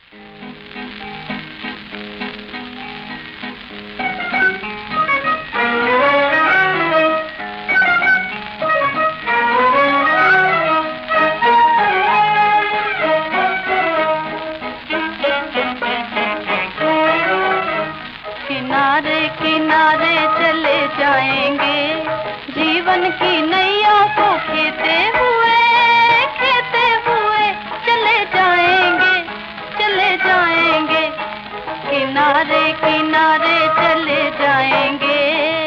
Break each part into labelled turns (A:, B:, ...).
A: किनारे किनारे चले जाएंगे, जीवन की नैया को खेते हुए चले जाएंगे, किनारे किनारे चले जाएंगे।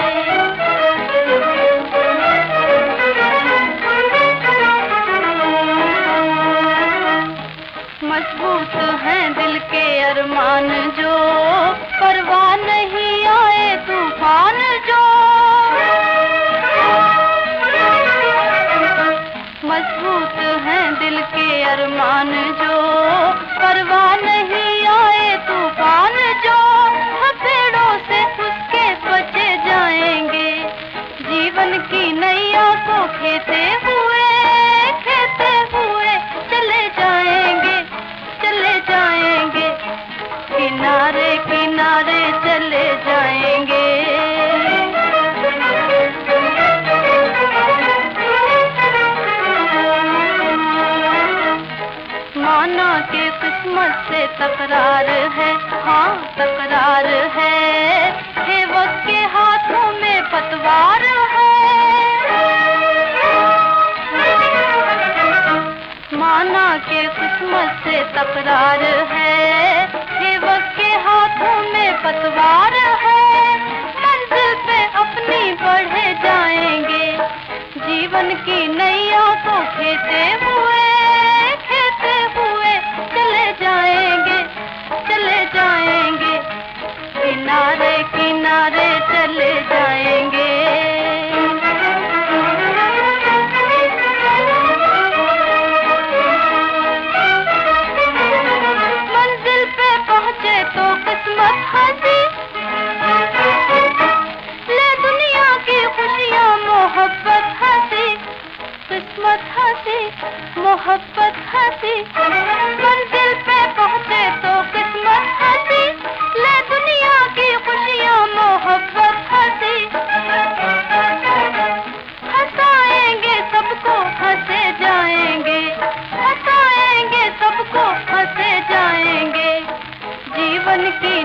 A: मजबूत हैं दिल के अरमान जो, परवाह नहीं आए तूफान जो। मजबूत हैं दिल के अरमान जो, परवाह नहीं आए तूफान जो। हथेड़ों से उसके बचे जाएंगे, जीवन की नैया को खेते हुए चले जाएंगे, किनारे किनारे चले जाएंगे। माना कि किस्मत से तकरार है, हाँ तकरार है, हे वक्त के हाथों में पतवार है। माना कि किस्मत से तकरार है, हे वक्त के हाथों में पतवार है। मंजिल पे अपनी बढ़े जाएंगे, जीवन की नैया को खेते हुए चले जाएंगे, किनारे किनारे चले जाएंगे। मंजिल पे पहुंचे तो किस्मत हंसी, ले दुनिया की खुशियां मोहब्बत हंसी, किस्मत हंसी मोहब्बत हंसी। मंजिल पे पहुंचे तो किस्मत हंसी, ले दुनिया की खुशियां मोहब्बत हंसी। हंसाएंगे सबको हंसे जाएंगे, हंसाएंगे सबको हंसे जाएंगे, जीवन की